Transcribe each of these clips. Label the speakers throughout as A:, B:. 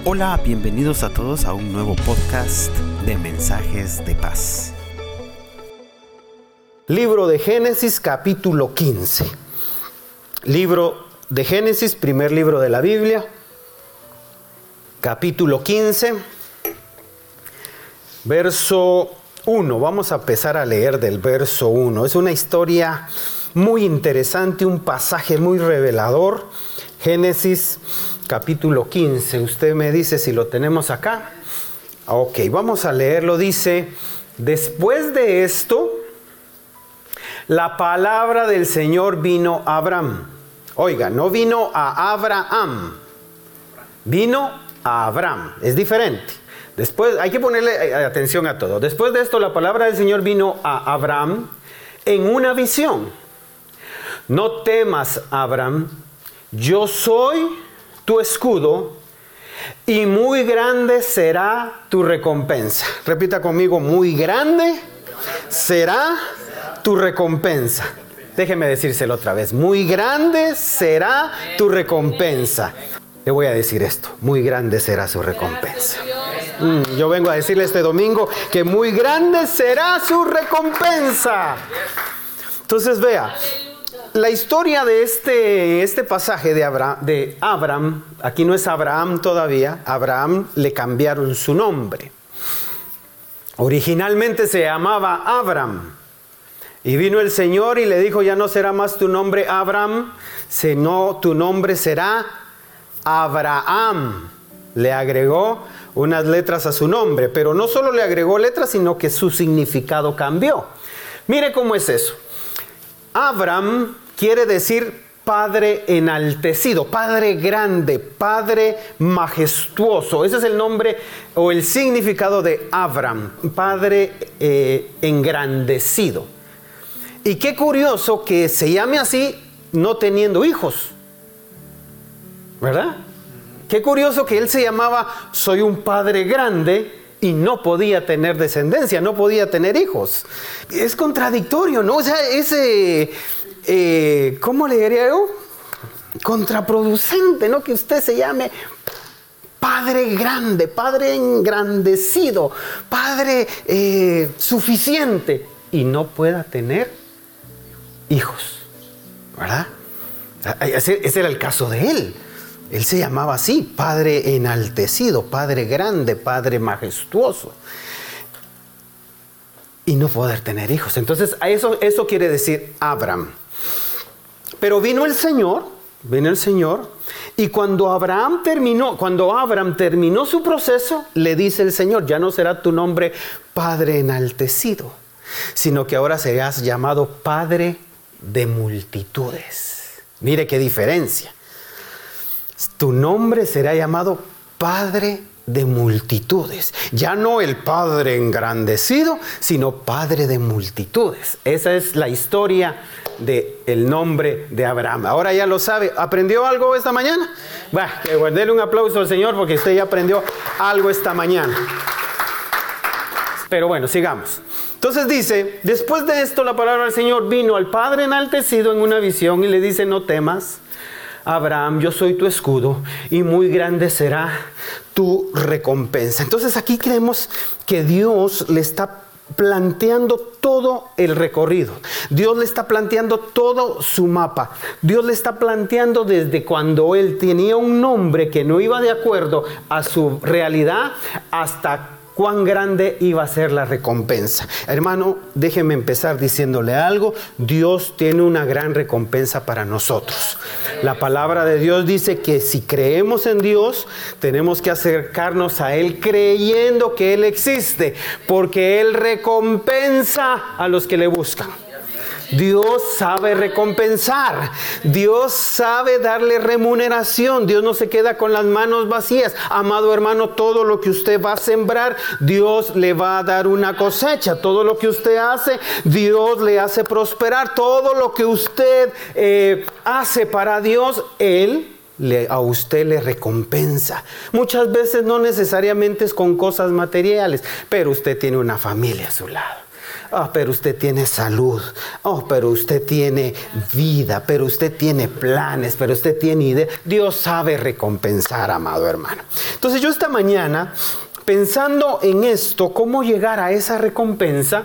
A: Hola, bienvenidos a todos a un nuevo podcast de Mensajes de Paz.
B: Libro de Génesis, capítulo 15. Libro de Génesis, primer libro de la Biblia, capítulo 15, verso 1. Vamos a empezar a leer del verso 1. Es una historia muy interesante, un pasaje muy revelador. Génesis, capítulo 15. Usted me dice si lo tenemos acá. Ok, vamos a leerlo. Dice: después de esto, la palabra del Señor vino a Abraham. Oiga, no vino a Abraham, vino a Abraham. Es diferente. Después, hay que ponerle atención a todo. Después de esto, la palabra del Señor vino a Abraham en una visión. No temas, Abraham, yo soy tu escudo y muy grande será tu recompensa. Repita conmigo: muy grande será tu recompensa. Déjeme decírselo otra vez: muy grande será tu recompensa. Le voy a decir esto: muy grande será su recompensa. Yo vengo a decirle este domingo que muy grande será su recompensa. Entonces vea, la historia de este pasaje de Abraham, aquí no es Abraham todavía. Abraham le cambiaron su nombre. Originalmente se llamaba Abraham. Y vino el Señor y le dijo: ya no será más tu nombre Abraham, sino tu nombre será Abraham. Le agregó unas letras a su nombre, pero no solo le agregó letras, sino que su significado cambió. Mire cómo es eso. Abraham quiere decir Padre enaltecido, Padre grande, Padre majestuoso. Ese es el nombre o el significado de Abraham, Padre engrandecido. Y qué curioso que se llame así no teniendo hijos, ¿verdad? Qué curioso que él se llamaba soy un padre grande y no podía tener descendencia, no podía tener hijos. Es contradictorio, ¿no? O sea, ¿cómo le diría yo? Contraproducente, ¿no? Que usted se llame Padre grande, Padre engrandecido, Padre suficiente y no pueda tener hijos, ¿verdad? Ese era el caso de él. Él se llamaba así: Padre enaltecido, Padre grande, Padre majestuoso, y no poder tener hijos. Entonces eso quiere decir Abraham. Pero vino el Señor, y cuando Abraham terminó su proceso, le dice el Señor: ya no será tu nombre Padre enaltecido, sino que ahora serás llamado Padre de multitudes. Mire qué diferencia. Tu nombre será llamado Padre de multitudes. Ya no el Padre engrandecido, sino Padre de multitudes. Esa es la historia del nombre de Abraham. Ahora ya lo sabe. ¿Aprendió algo esta mañana? Dele un aplauso al Señor porque usted ya aprendió algo esta mañana. Pero bueno, sigamos. Entonces dice: después de esto la palabra del Señor vino al Padre enaltecido en una visión y le dice: no temas, Abraham, yo soy tu escudo y muy grande será tu recompensa. Entonces aquí creemos que Dios le está planteando todo el recorrido. Dios le está planteando todo su mapa. Dios le está planteando desde cuando él tenía un nombre que no iba de acuerdo a su realidad hasta cuán grande iba a ser la recompensa. Hermano, déjeme empezar diciéndole algo. Dios tiene una gran recompensa para nosotros. La palabra de Dios dice que si creemos en Dios, tenemos que acercarnos a Él creyendo que Él existe, porque Él recompensa a los que le buscan. Dios sabe recompensar. Dios sabe darle remuneración. Dios no se queda con las manos vacías. Amado hermano, todo lo que usted va a sembrar, Dios le va a dar una cosecha. Todo lo que usted hace, Dios le hace prosperar. Todo lo que usted hace para Dios, a usted le recompensa. Muchas veces no necesariamente es con cosas materiales, pero usted tiene una familia a su lado. pero usted tiene salud. Pero usted tiene vida, pero usted tiene planes, pero usted tiene ideas. Dios sabe recompensar, amado hermano. Entonces yo esta mañana, pensando en esto, cómo llegar a esa recompensa,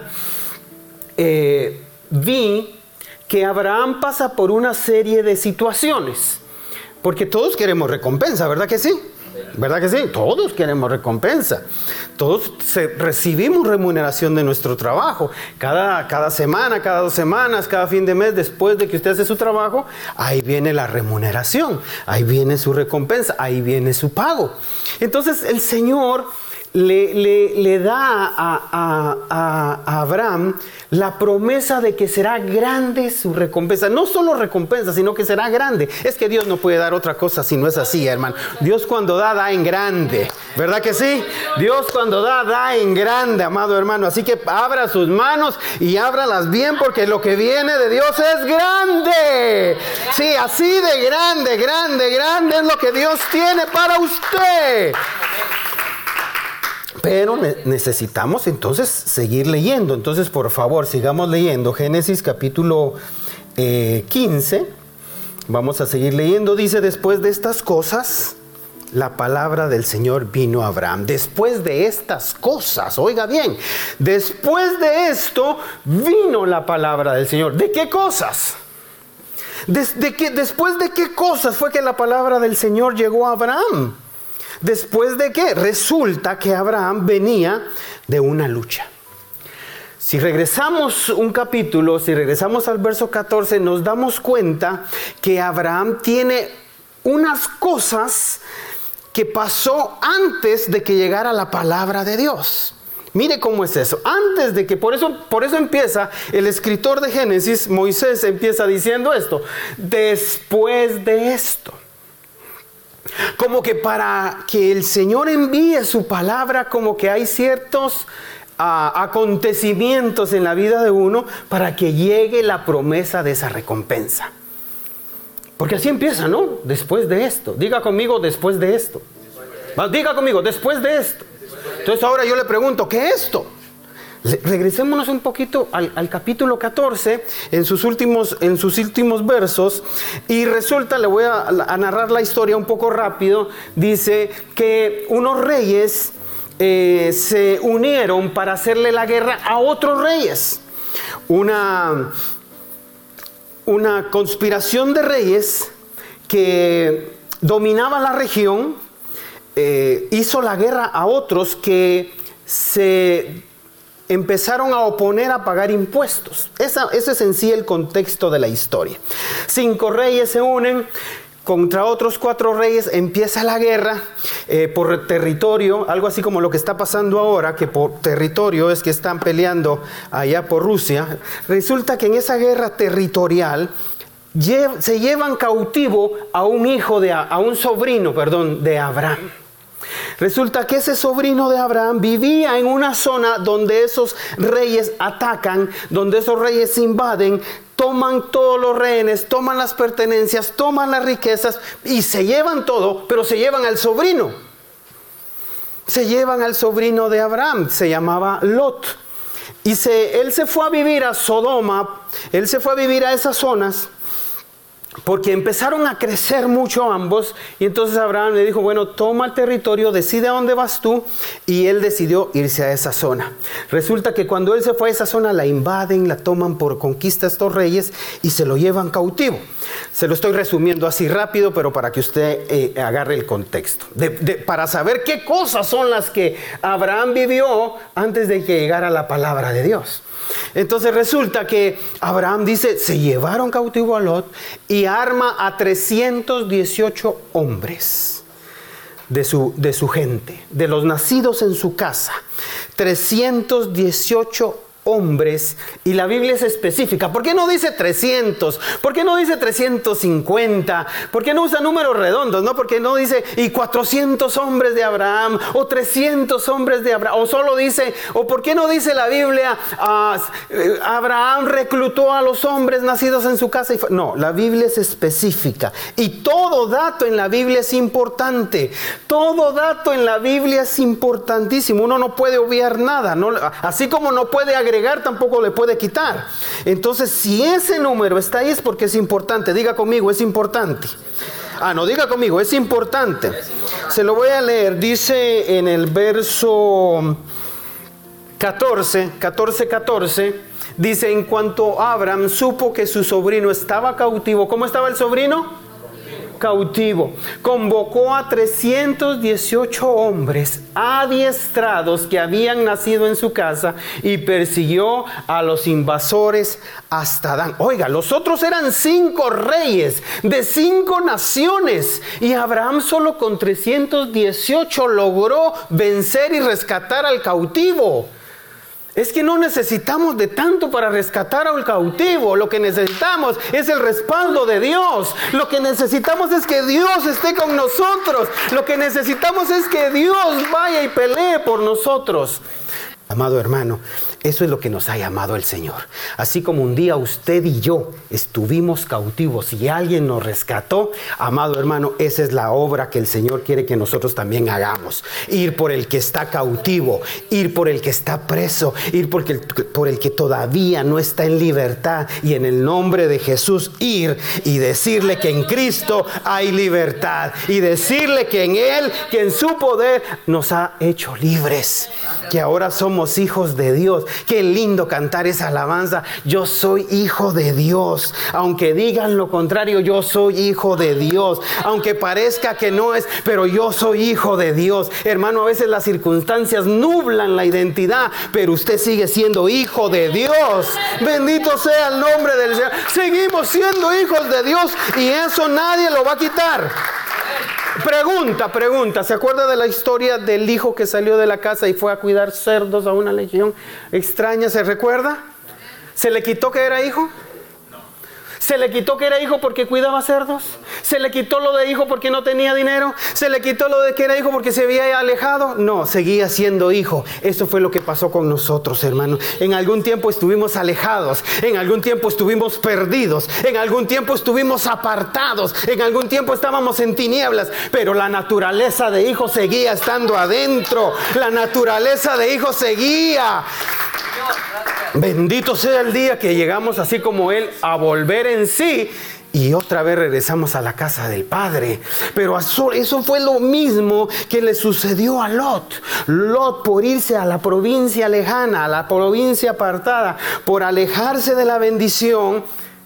B: vi que Abraham pasa por una serie de situaciones. Porque todos queremos recompensa, ¿verdad que sí? ¿Verdad que sí? Todos queremos recompensa. Todos recibimos remuneración de nuestro trabajo. Cada semana, cada 2 semanas, cada fin de mes, después de que usted hace su trabajo, ahí viene la remuneración, ahí viene su recompensa, ahí viene su pago. Entonces el Señor le da a Abraham la promesa de que será grande su recompensa. No solo recompensa, sino que será grande. Es que Dios no puede dar otra cosa si no es así, hermano. Dios cuando da en grande. ¿Verdad que sí? Dios cuando da en grande, amado hermano. Así que abra sus manos y ábralas bien, porque lo que viene de Dios es grande. Sí, así de grande, grande, grande es lo que Dios tiene para usted. Pero necesitamos entonces seguir leyendo. Entonces, por favor, sigamos leyendo. Génesis capítulo 15. Vamos a seguir leyendo. Dice: después de estas cosas, la palabra del Señor vino a Abraham. Después de estas cosas, oiga bien, después de esto vino la palabra del Señor. ¿De qué cosas? ¿Después de qué cosas fue que la palabra del Señor llegó a Abraham? ¿Después de qué? Resulta que Abraham venía de una lucha. Si regresamos un capítulo, si regresamos al verso 14, nos damos cuenta que Abraham tiene unas cosas que pasó antes de que llegara la palabra de Dios. Mire cómo es eso. Antes de que, por eso empieza el escritor de Génesis, Moisés, empieza diciendo esto: después de esto. Como que para que el Señor envíe su palabra, como que hay ciertos acontecimientos en la vida de uno para que llegue la promesa de esa recompensa. Porque así empieza, ¿no? Después de esto. Diga conmigo: después de esto. Diga conmigo: después de esto. Entonces ahora yo le pregunto: ¿qué es esto? Regresémonos un poquito al capítulo 14, en sus últimos versos, y resulta, le voy a narrar la historia un poco rápido. Dice que unos reyes se unieron para hacerle la guerra a otros reyes. Una conspiración de reyes que dominaba la región hizo la guerra a otros que se empezaron a oponer a pagar impuestos. Ese es en sí el contexto de la historia. 5 reyes se unen contra otros 4 reyes, empieza la guerra por territorio, algo así como lo que está pasando ahora, que por territorio es que están peleando allá por Rusia. Resulta que en esa guerra territorial se llevan cautivo a un sobrino de Abraham. Resulta que ese sobrino de Abraham vivía en una zona donde esos reyes atacan, donde esos reyes invaden, toman todos los rehenes, toman las pertenencias, toman las riquezas y se llevan todo, pero se llevan al sobrino. Se llevan al sobrino de Abraham, se llamaba Lot. Y él se fue a vivir a Sodoma, él se fue a vivir a esas zonas, porque empezaron a crecer mucho ambos. Y entonces Abraham le dijo: bueno, toma el territorio, decide a dónde vas tú. Y él decidió irse a esa zona. Resulta que cuando él se fue a esa zona, la invaden, la toman por conquista estos reyes y se lo llevan cautivo. Se lo estoy resumiendo así rápido, pero para que usted agarre el contexto, para saber qué cosas son las que Abraham vivió antes de que llegara la palabra de Dios. Entonces resulta que Abraham dice: se llevaron cautivo a Lot y arma a 318 hombres de su gente, de los nacidos en su casa. 318 hombres, y la Biblia es específica. ¿Por qué no dice 300? ¿Por qué no dice 350? ¿Por qué no usa números redondos? ¿No? ¿Por qué no dice y 400 hombres de Abraham o 300 hombres de Abraham? O solo dice, o ¿por qué no dice la Biblia Abraham reclutó a los hombres nacidos en su casa? No, la Biblia es específica y todo dato en la Biblia es importante. Todo dato en la Biblia es importantísimo. Uno no puede obviar nada, ¿no? Así como no puede agregar agregar, tampoco le puede quitar. Entonces, si ese número está ahí es porque es importante. Diga conmigo, es importante. No, diga conmigo, es importante. Se lo voy a leer. Dice en el verso 14, dice: en cuanto Abraham supo que su sobrino estaba cautivo. ¿Cómo estaba el sobrino? Cautivo. Convocó a 318 hombres adiestrados que habían nacido en su casa y persiguió a los invasores hasta Dan. Oiga, los otros eran 5 reyes de 5 naciones y Abraham solo con 318 logró vencer y rescatar al cautivo. Es que no necesitamos de tanto para rescatar al cautivo. Lo que necesitamos es el respaldo de Dios. Lo que necesitamos es que Dios esté con nosotros. Lo que necesitamos es que Dios vaya y pelee por nosotros. Amado hermano, eso es lo que nos ha llamado el Señor. Así como un día usted y yo estuvimos cautivos y alguien nos rescató, amado hermano, esa es la obra que el Señor quiere que nosotros también hagamos. Ir por el que está cautivo, ir por el que está preso, ir por el que todavía no está en libertad, y en el nombre de Jesús ir y decirle que en Cristo hay libertad, y decirle que en Él, que en su poder nos ha hecho libres, que ahora somos hijos de Dios. Qué lindo cantar esa alabanza: yo soy hijo de Dios. Aunque digan lo contrario, yo soy hijo de Dios. Aunque parezca que no es, pero yo soy hijo de Dios. Hermano, a veces las circunstancias nublan la identidad, pero usted sigue siendo hijo de Dios. Bendito sea el nombre del Señor. Seguimos siendo hijos de Dios y eso nadie lo va a quitar. Pregunta, ¿se acuerda de la historia del hijo que salió de la casa y fue a cuidar cerdos a una legión extraña? ¿Se recuerda? ¿Se le quitó que era hijo? ¿Se le quitó que era hijo porque cuidaba cerdos? ¿Se le quitó lo de hijo porque no tenía dinero? ¿Se le quitó lo de que era hijo porque se había alejado? No, seguía siendo hijo. Eso fue lo que pasó con nosotros, hermanos. En algún tiempo estuvimos alejados, en algún tiempo estuvimos perdidos, en algún tiempo estuvimos apartados, en algún tiempo estábamos en tinieblas, pero la naturaleza de hijo seguía estando adentro. La naturaleza de hijo seguía. Bendito sea el día que llegamos así como Él a volver en sí y otra vez regresamos a la casa del Padre. Pero eso fue lo mismo que le sucedió a Lot. Lot, por irse a la provincia lejana, a la provincia apartada, por alejarse de la bendición,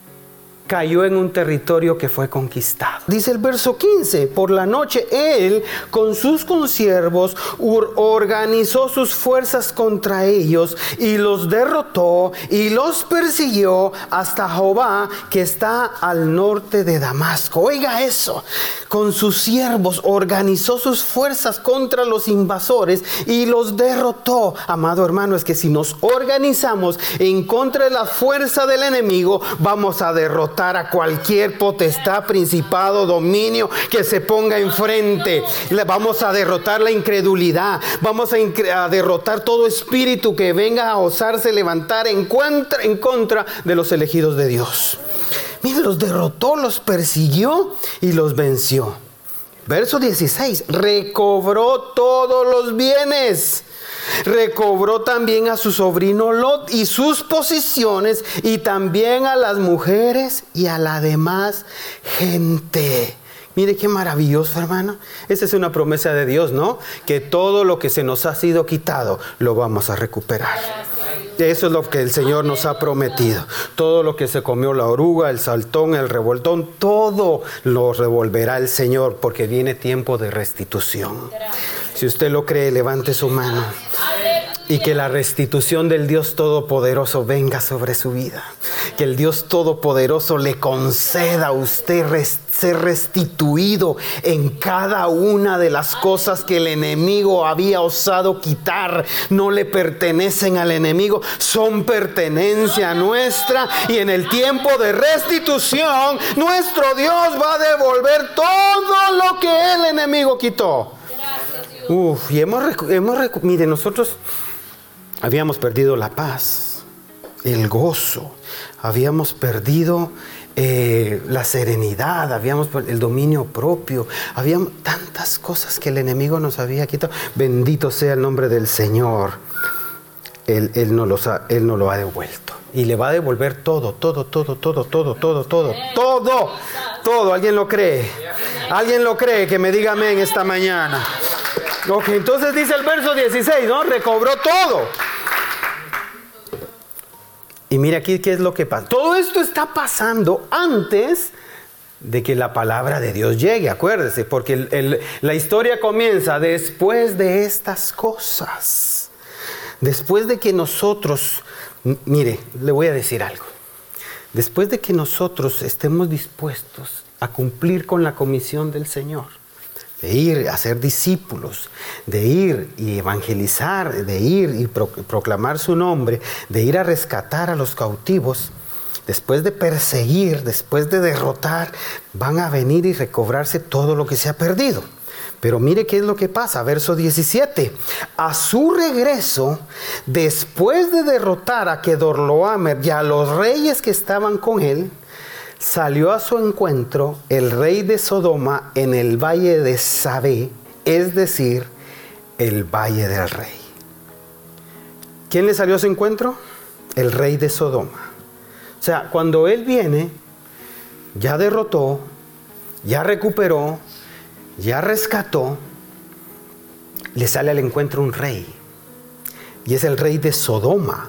B: cayó en un territorio que fue conquistado. Dice el verso 15: por la noche él con sus consiervos organizó sus fuerzas contra ellos y los derrotó y los persiguió hasta Jobá, que está al norte de Damasco. Oiga eso, con sus siervos organizó sus fuerzas contra los invasores y los derrotó. Amado hermano, es que si nos organizamos en contra de la fuerza del enemigo, vamos a derrotar a cualquier potestad, principado, dominio que se ponga enfrente. Vamos a derrotar la incredulidad, vamos a derrotar todo espíritu que venga a osarse levantar en contra de los elegidos de Dios. Mire, los derrotó, los persiguió y los venció. Verso 16: recobró todos los bienes. Recobró también a su sobrino Lot y sus posesiones, y también a las mujeres y a la demás gente. Mire qué maravilloso, hermano. Esa es una promesa de Dios, ¿no? Que todo lo que se nos ha sido quitado lo vamos a recuperar. Eso es lo que el Señor nos ha prometido. Todo lo que se comió la oruga, el saltón, el revoltón, todo lo revolverá el Señor, porque viene tiempo de restitución. Si usted lo cree, levante su mano. Y que la restitución del Dios Todopoderoso venga sobre su vida. Que el Dios Todopoderoso le conceda a usted ser restituido en cada una de las cosas que el enemigo había osado quitar. No le pertenecen al enemigo, son pertenencia nuestra. Y en el tiempo de restitución, nuestro Dios va a devolver todo lo que el enemigo quitó. Y mire, nosotros habíamos perdido la paz, el gozo, habíamos perdido la serenidad, habíamos perdido el dominio propio, habíamos tantas cosas que el enemigo nos había quitado. Bendito sea el nombre del Señor. Él no lo ha devuelto. Y le va a devolver todo. ¿Alguien lo cree? ¿Alguien lo cree? Que me diga amén esta mañana. Ok, entonces dice el verso 16, ¿no? Recobró todo. Y mira aquí qué es lo que pasa. Todo esto está pasando antes de que la palabra de Dios llegue, acuérdese, porque la historia comienza después de estas cosas. Después de que nosotros, mire, le voy a decir algo. Después de que nosotros estemos dispuestos a cumplir con la comisión del Señor, de ir a ser discípulos, de ir y evangelizar, de ir y proclamar su nombre, de ir a rescatar a los cautivos, después de perseguir, después de derrotar, van a venir y recobrarse todo lo que se ha perdido. Pero mire qué es lo que pasa, verso 17. A su regreso, después de derrotar a Kedorlaomer y a los reyes que estaban con él, salió a su encuentro el rey de Sodoma en el valle de Sabé, es decir, el valle del rey. ¿Quién le salió a su encuentro? El rey de Sodoma. O sea, cuando él viene, ya derrotó, ya recuperó, ya rescató, le sale al encuentro un rey. Y es el rey de Sodoma.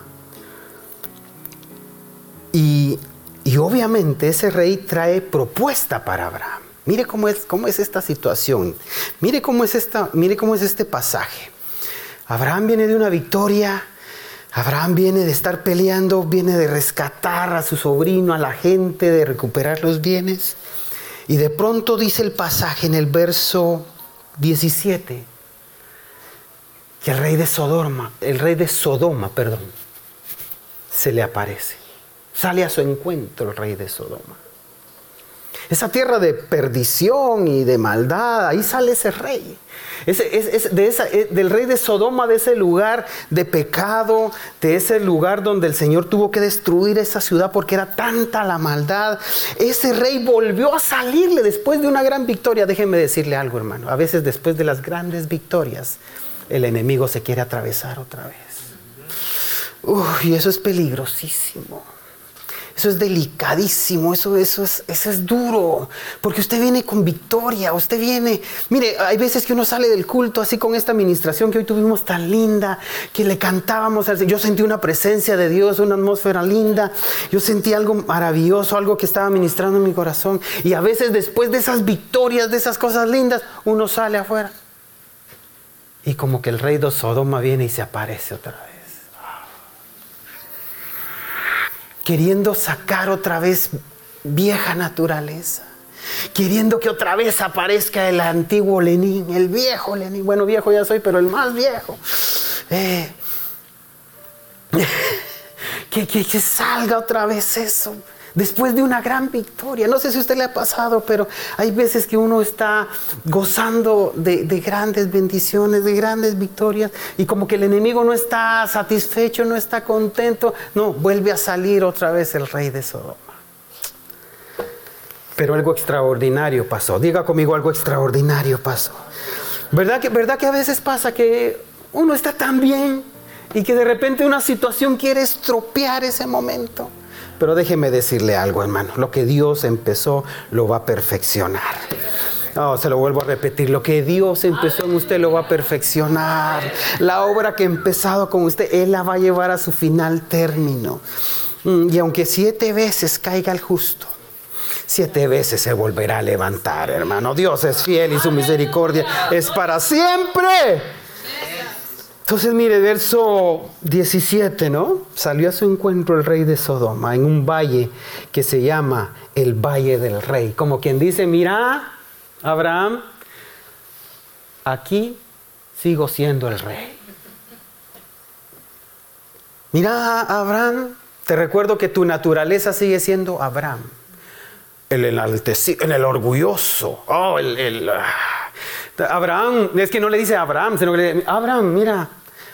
B: Y obviamente ese rey trae propuesta para Abraham. Mire cómo es esta situación. Mire cómo es este pasaje. Abraham viene de una victoria. Abraham viene de estar peleando, viene de rescatar a su sobrino, a la gente, de recuperar los bienes. Y de pronto dice el pasaje en el verso 17 que el rey de Sodoma, se le aparece. Sale a su encuentro el rey de Sodoma. Esa tierra de perdición y de maldad, ahí sale ese rey. Del rey de Sodoma, de ese lugar de pecado, de ese lugar donde el Señor tuvo que destruir esa ciudad porque era tanta la maldad. Ese rey volvió a salirle después de una gran victoria. Déjenme decirle algo, hermano. A veces después de las grandes victorias, el enemigo se quiere atravesar otra vez. Y eso es peligrosísimo. Eso es delicadísimo, eso es duro, porque usted viene con victoria, usted viene... Mire, hay veces que uno sale del culto así con esta administración que hoy tuvimos tan linda, que le cantábamos al Señor. Yo sentí una presencia de Dios, una atmósfera linda, yo sentí algo maravilloso, algo que estaba ministrando en mi corazón. Y a veces después de esas victorias, de esas cosas lindas, uno sale afuera. Y como que el rey de Sodoma viene y se aparece otra vez. Queriendo sacar otra vez vieja naturaleza. Queriendo que otra vez aparezca el antiguo Lenín, el viejo Lenín. Bueno, viejo ya soy, pero el más viejo. Que salga otra vez eso. Después de una gran victoria. No sé si a usted le ha pasado, pero hay veces que uno está gozando de grandes bendiciones, de grandes victorias, y como que el enemigo no está satisfecho, no está contento. No, vuelve a salir otra vez el rey de Sodoma. Pero algo extraordinario pasó. Diga conmigo, algo extraordinario pasó. ¿Verdad que a veces pasa que uno está tan bien y que de repente una situación quiere estropear ese momento? Pero déjeme decirle algo, hermano. Lo que Dios empezó, lo va a perfeccionar. Se lo vuelvo a repetir. Lo que Dios empezó en usted, lo va a perfeccionar. La obra que ha empezado con usted, Él la va a llevar a su final término. Y aunque 7 veces caiga el justo, 7 veces se volverá a levantar, hermano. Dios es fiel y su misericordia es para siempre. Entonces mire, verso 17, ¿no? Salió a su encuentro el rey de Sodoma en un valle que se llama el Valle del Rey. Como quien dice, mira, Abraham, aquí sigo siendo el rey. Mira, Abraham, te recuerdo que tu naturaleza sigue siendo Abraham. El enaltecido, el orgulloso. Abraham, es que no le dice Abraham, sino que le dice, Abraham, mira,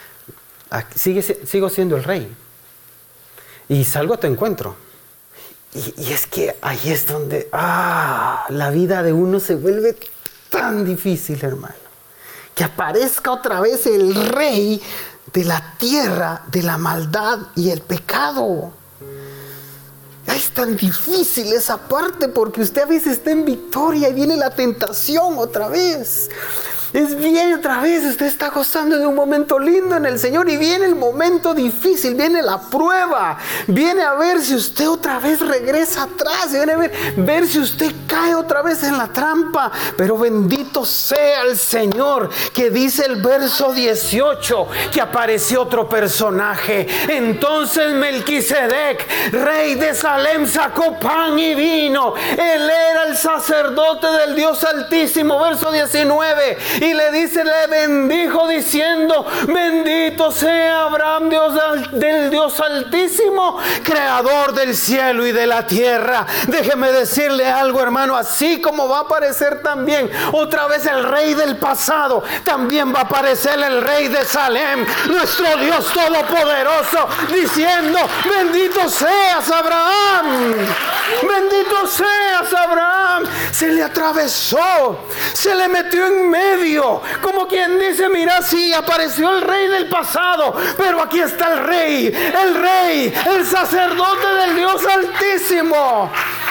B: sigo siendo el rey. Y salgo a tu encuentro. Y es que ahí es donde la vida de uno se vuelve tan difícil, hermano. Que aparezca otra vez el rey de la tierra, de la maldad y el pecado. Es tan difícil esa parte porque usted a veces está en victoria y viene la tentación otra vez. Es bien otra vez, usted está gozando de un momento lindo en el Señor y viene el momento difícil, viene la prueba, viene a ver si usted otra vez regresa atrás, viene a ver si usted cae otra vez en la trampa. Pero bendito sea el Señor, que dice el verso 18, que apareció otro personaje. Entonces Melquisedec, rey de Salem, sacó pan y vino. Él era el sacerdote del Dios Altísimo, verso 19. Y le bendijo diciendo: bendito sea Abraham, del Dios Altísimo, creador del cielo y de la tierra. Déjeme decirle algo, hermano, así como va a aparecer también otra vez el rey del pasado, también va a aparecer el rey de Salem, nuestro Dios todopoderoso, diciendo: bendito seas Abraham, bendito seas Abraham. Se le atravesó, se le metió en medio, como quien dice: mira, sí, apareció el rey del pasado, pero aquí está el rey, el sacerdote del Dios Altísimo.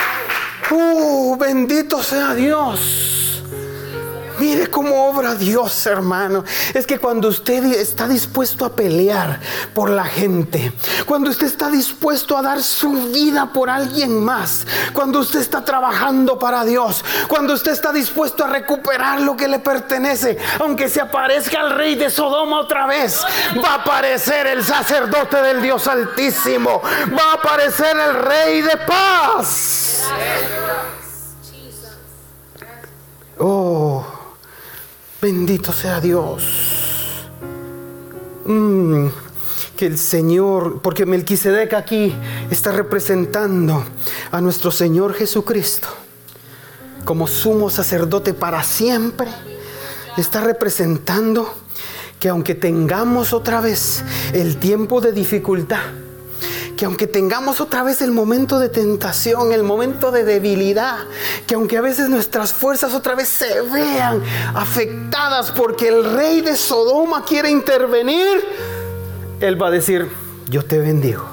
B: Bendito sea Dios. Mire cómo obra Dios, hermano. Es que cuando usted está dispuesto a pelear por la gente, cuando usted está dispuesto a dar su vida por alguien más, cuando usted está trabajando para Dios, cuando usted está dispuesto a recuperar lo que le pertenece, aunque se aparezca el rey de Sodoma otra vez, va a aparecer el sacerdote del Dios Altísimo, va a aparecer el rey de paz. Bendito sea Dios. Que el Señor, porque Melquisedec aquí está representando a nuestro Señor Jesucristo como sumo sacerdote para siempre. Está representando que aunque tengamos otra vez el tiempo de dificultad, que aunque tengamos otra vez el momento de tentación, el momento de debilidad, que aunque a veces nuestras fuerzas otra vez se vean afectadas porque el rey de Sodoma quiere intervenir, Él va a decir: yo te bendigo,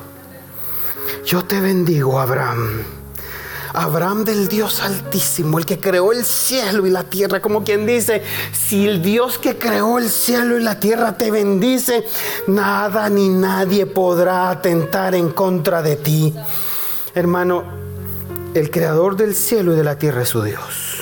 B: Abraham. Abraham del Dios Altísimo, el que creó el cielo y la tierra, como quien dice: si el Dios que creó el cielo y la tierra te bendice, nada ni nadie podrá atentar en contra de ti. Hermano, el creador del cielo y de la tierra es su Dios.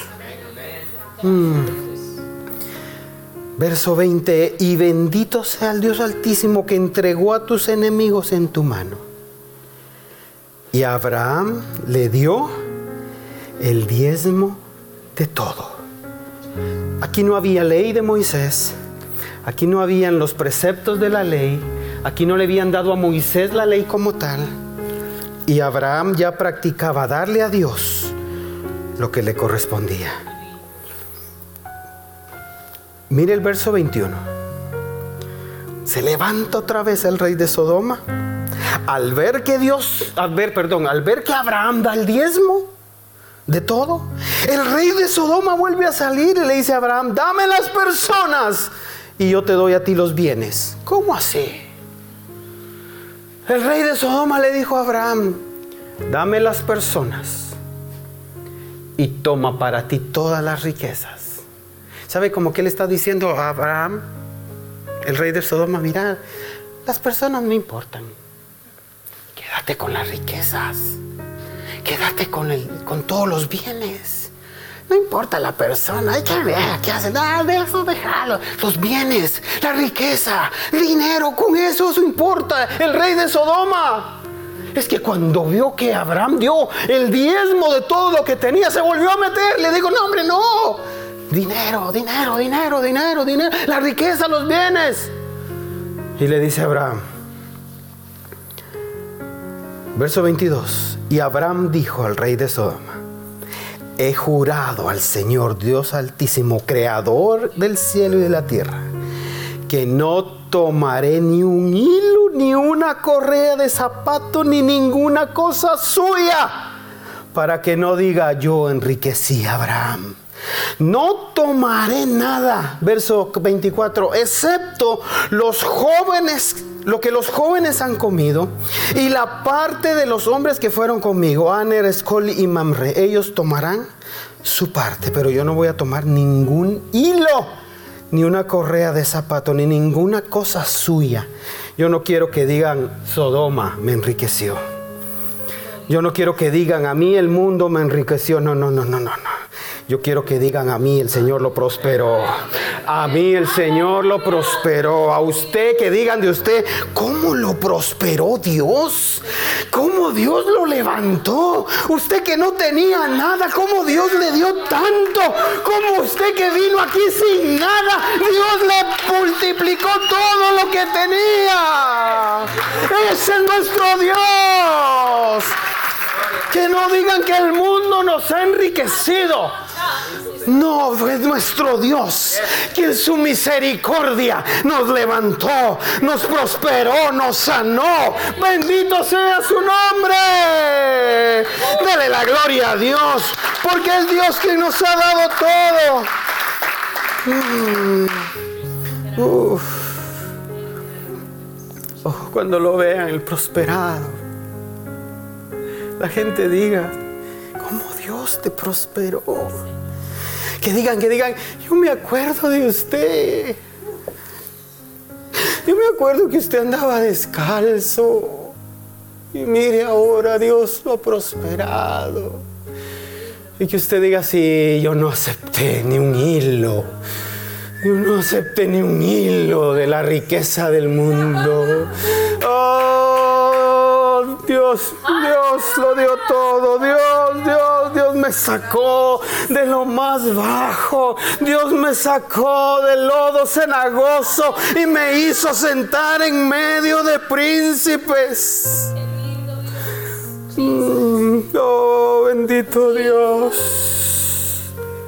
B: Verso 20: y bendito sea el Dios Altísimo, que entregó a tus enemigos en tu mano. Y Abraham le dio el diezmo de todo. Aquí no había ley de Moisés, aquí no habían los preceptos de la ley, aquí no le habían dado a Moisés la ley como tal. Y Abraham ya practicaba darle a Dios lo que le correspondía. Mire el verso 21. Se levanta otra vez el rey de Sodoma. Al ver que Abraham da el diezmo de todo, el rey de Sodoma vuelve a salir y le dice a Abraham: dame las personas y yo te doy a ti los bienes. ¿Cómo así? El rey de Sodoma le dijo a Abraham: dame las personas y toma para ti todas las riquezas. ¿Sabe cómo que le está diciendo a Abraham, el rey de Sodoma? Mira, las personas no importan. Quédate con las riquezas. Quédate con todos los bienes. No importa la persona. Hay que ver qué hacen. De eso déjalo. Los bienes, la riqueza, dinero, con eso importa. El rey de Sodoma. Es que cuando vio que Abraham dio el diezmo de todo lo que tenía, se volvió a meter. Le digo: no, hombre, no. Dinero. La riqueza, los bienes. Y le dice a Abraham, verso 22: y Abraham dijo al rey de Sodoma: he jurado al Señor Dios Altísimo, creador del cielo y de la tierra, que no tomaré ni un hilo, ni una correa de zapato, ni ninguna cosa suya, para que no diga: yo enriquecí a Abraham. No tomaré nada, verso 24, excepto los jóvenes, lo que los jóvenes han comido, y la parte de los hombres que fueron conmigo, Aner, Escol y Mamre. Ellos tomarán su parte, pero yo no voy a tomar ningún hilo, ni una correa de zapato, ni ninguna cosa suya. Yo no quiero que digan, Sodoma me enriqueció. Yo no quiero que digan, a mí el mundo me enriqueció. No. Yo quiero que digan, a mí el Señor lo prosperó. A mí el Señor lo prosperó. A usted, que digan de usted, ¿cómo lo prosperó Dios? ¿Cómo Dios lo levantó? Usted que no tenía nada, ¿cómo Dios le dio tanto? ¿Cómo usted que vino aquí sin nada, Dios le multiplicó todo lo que tenía? Ese es nuestro Dios. Que no digan que el mundo nos ha enriquecido. No, es nuestro Dios, que en su misericordia nos levantó, nos prosperó, nos sanó. Bendito sea su nombre. Dele la gloria a Dios, porque es Dios quien nos ha dado todo. Cuando lo vean el prosperado, la gente diga, ¿cómo Dios te prosperó? Que digan, yo me acuerdo de usted. Yo me acuerdo que usted andaba descalzo. Y mire ahora, Dios lo ha prosperado. Y que usted diga, sí, yo no acepté ni un hilo. Yo no acepté ni un hilo de la riqueza del mundo. Dios lo dio todo. Dios me sacó de lo más bajo. Dios me sacó del lodo cenagoso y me hizo sentar en medio de príncipes. Bendito Dios.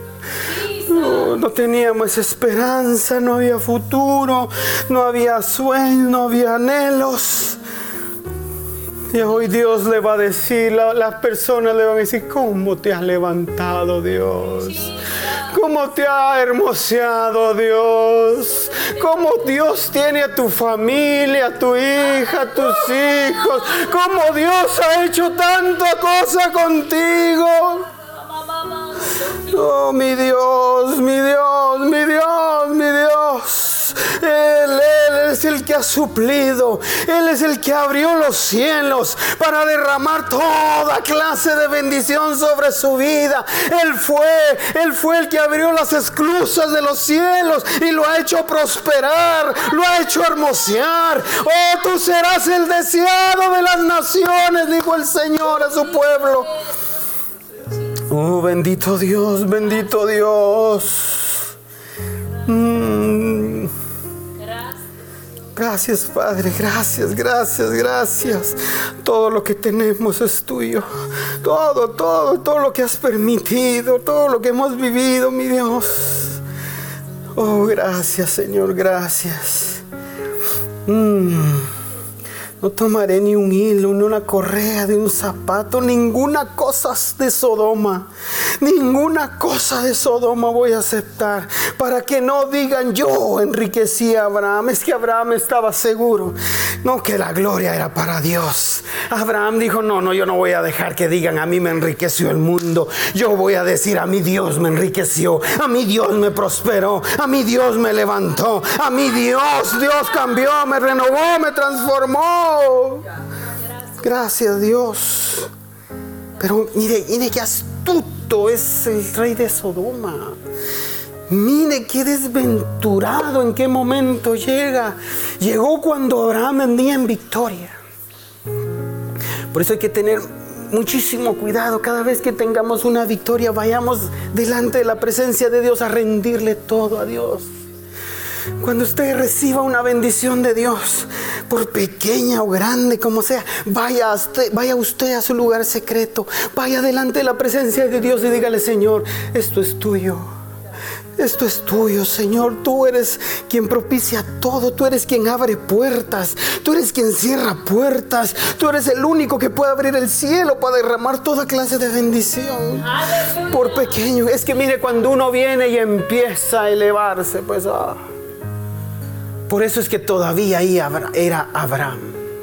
B: No teníamos esperanza, no había futuro, no había sueños, no había anhelos. Y hoy Dios le va a decir, las personas le van a decir, ¿cómo te has levantado, Dios? ¿Cómo te ha hermoseado, Dios? ¿Cómo Dios tiene a tu familia, a tu hija, a tus hijos? ¿Cómo Dios ha hecho tanta cosa contigo? Oh, mi Dios, mi Dios, mi Dios, mi Dios. Él es el que ha suplido. Él es el que abrió los cielos para derramar toda clase de bendición sobre su vida. Él fue el que abrió las esclusas de los cielos y lo ha hecho prosperar, lo ha hecho hermosear. Oh, tú serás el deseado de las naciones, dijo el Señor a su pueblo. Oh, bendito Dios, bendito Dios. Gracias, Padre, gracias. Todo lo que tenemos es tuyo. Todo lo que has permitido, todo lo que hemos vivido, mi Dios. Oh, gracias, Señor, gracias. No tomaré ni un hilo, ni una correa de un zapato, ninguna cosa de Sodoma. Ninguna cosa de Sodoma voy a aceptar, para que no digan, yo enriquecí a Abraham. Es que Abraham estaba seguro, no, que la gloria era para Dios. Abraham dijo, no, yo no voy a dejar que digan, a mí me enriqueció el mundo. Yo voy a decir, a mí Dios me enriqueció, a mí Dios me prosperó, a mí Dios me levantó, a mí Dios cambió, me renovó, me transformó. Gracias, Dios. Pero mire qué astuto es el rey de Sodoma. Mire qué desventurado, en qué momento llega. Llegó cuando Abraham venía en victoria. Por eso hay que tener muchísimo cuidado. Cada vez que tengamos una victoria, vayamos delante de la presencia de Dios a rendirle todo a Dios. Cuando usted reciba una bendición de Dios, por pequeña o grande como sea, vaya usted a su lugar secreto, vaya delante de la presencia de Dios y dígale, Señor, esto es tuyo. esto es tuyo, Señor. Tú eres quien propicia todo. Tú eres quien abre puertas. Tú eres quien cierra puertas. Tú eres el único que puede abrir el cielo para derramar toda clase de bendición. ¡Aleluya! Por pequeño. Es que mire, cuando uno viene y empieza a elevarse, pues... Por eso es que todavía ahí era Abraham.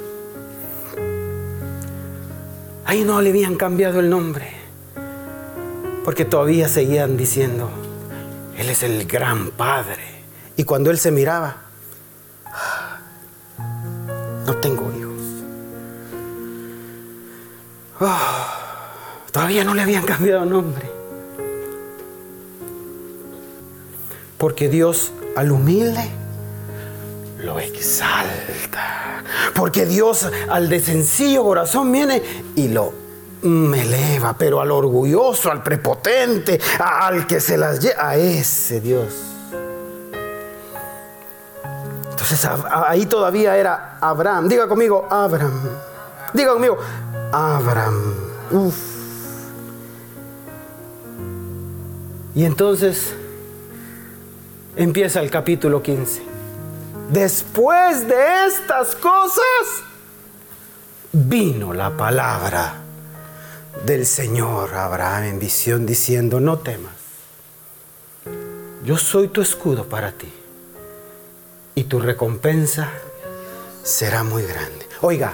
B: Ahí no le habían cambiado el nombre. Porque todavía seguían diciendo... Él es el gran Padre. Y cuando él se miraba, no tengo hijos. Todavía no le habían cambiado nombre. Porque Dios al humilde lo exalta. Porque Dios al de sencillo corazón viene y lo me eleva, pero al orgulloso, al prepotente, al que se las lleva, a ese Dios. Entonces ahí todavía era Abraham. Diga conmigo, Abraham. Diga conmigo, Abraham. Uf. Y entonces empieza el capítulo 15. Después de estas cosas vino la palabra del Señor a Abraham en visión diciendo: no temas, yo soy tu escudo para ti y tu recompensa será muy grande. Oiga,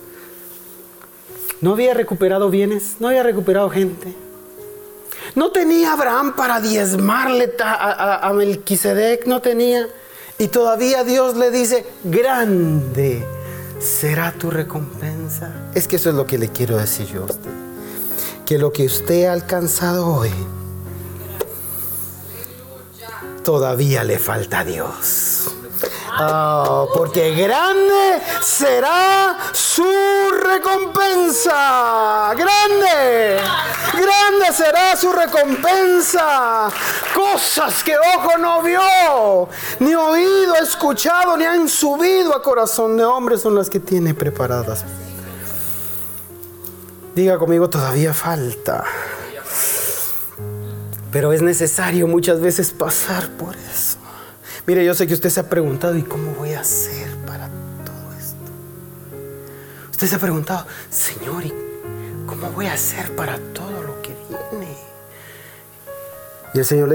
B: no había recuperado bienes, no había recuperado gente, no tenía Abraham para diezmarle a Melquisedec, no tenía, y todavía Dios le dice: grande será tu recompensa. Es que eso es lo que le quiero decir yo a usted, que lo que usted ha alcanzado hoy todavía le falta a Dios. Porque grande será su recompensa. Grande será su recompensa. Cosas que ojo no vio, ni oído escuchado, ni han subido a corazón de hombre son las que tiene preparadas. Diga conmigo, todavía falta. Pero es necesario muchas veces pasar por eso. Mire, yo sé que usted se ha preguntado: ¿y cómo voy a hacer para todo esto? Usted se ha preguntado: Señor, ¿y cómo voy a hacer para todo lo que viene? Y el Señor le